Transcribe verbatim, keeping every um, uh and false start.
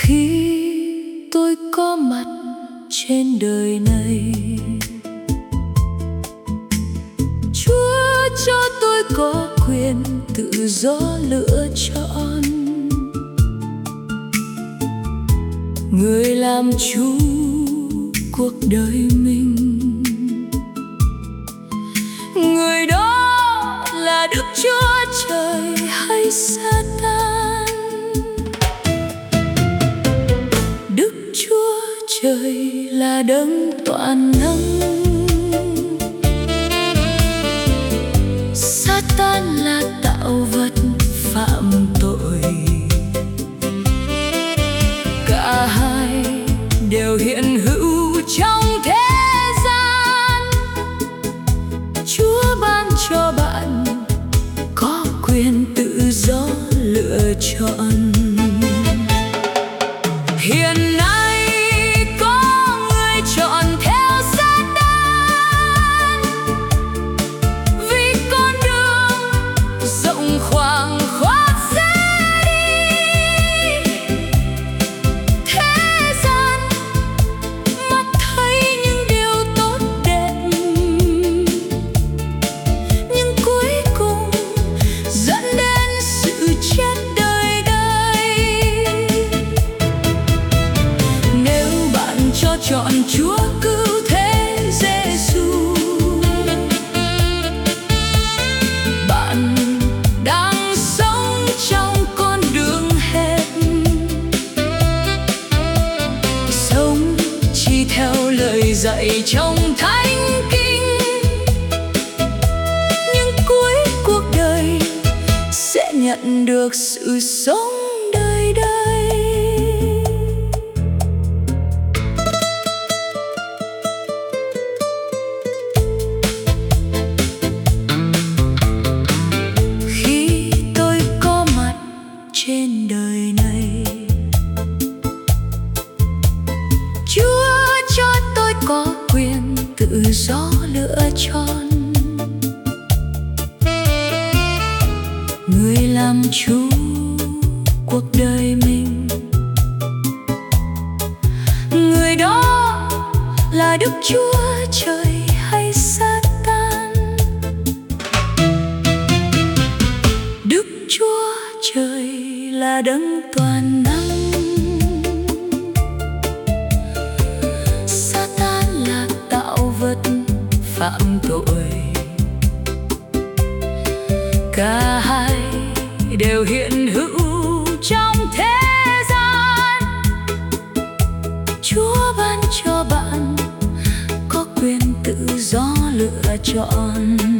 Khi tôi có mặt trên đời này, Chúa cho tôi có quyền tự do lựa chọn. Người làm chủ cuộc đời mình, người đó là Đức Chúa Trời hay Sa-tan? Đức Chúa Trời là đấng toàn năng, Sa-tan là tạo vật phạm tội. Cả hai đều hiện hữu trong thế gian. Chúa ban cho bạn có quyền tự do lựa chọn. Hiện nay có người chọn theo Sa-tan vì con đường rộng khoảng khoát sẽ đi. Thế gian mắt thấy những điều tốt đẹp, nhưng cuối cùng dẫn đến sự chết đời đây. Nếu bạn cho chọn Chúa cứu thế Giêsu, bạn đang sống trong con đường hẹp, sống chỉ theo lời dạy trong Thánh Kinh, nhưng cuối cuộc đời sẽ nhận được sự sống đời đời. Khi tôi có mặt trên đời này, Chúa cho tôi có quyền tự do lựa chọn. Người làm chủ cuộc đời mình, người đó là Đức Chúa Trời hay Sa-tan? Đức Chúa Trời là đấng toàn năng, Sa-tan là tạo vật phạm tội. Cả hai đều hiện hữu trong thế gian. Chúa ban cho bạn có quyền tự do lựa chọn.